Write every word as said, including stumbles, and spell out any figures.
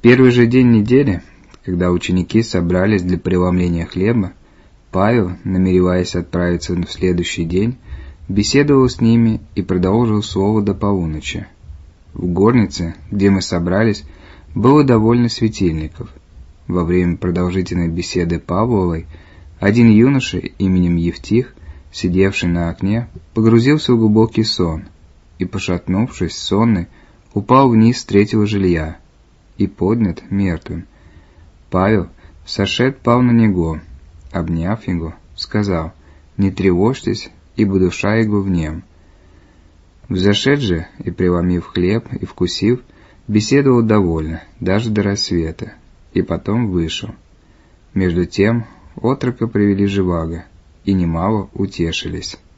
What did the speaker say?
первый же день недели, когда ученики собрались для преломления хлеба, Павел, намереваясь отправиться в следующий день, беседовал с ними и продолжил слово до полуночи. В горнице, где мы собрались, было довольно светильников. Во время продолжительной беседы Павловой один юноша именем Евтих, сидевший на окне, погрузился в глубокий сон и, пошатнувшись, сонный, упал вниз с третьего жилья и поднят мертвым. Павел, сошед, пал на него, обняв его, сказал: «Не тревожьтесь, ибо душа его в нем». Взошед же и, преломив хлеб и вкусив, беседовал довольно, даже до рассвета, и потом вышел. Между тем отрока привели живаго, и немало утешились.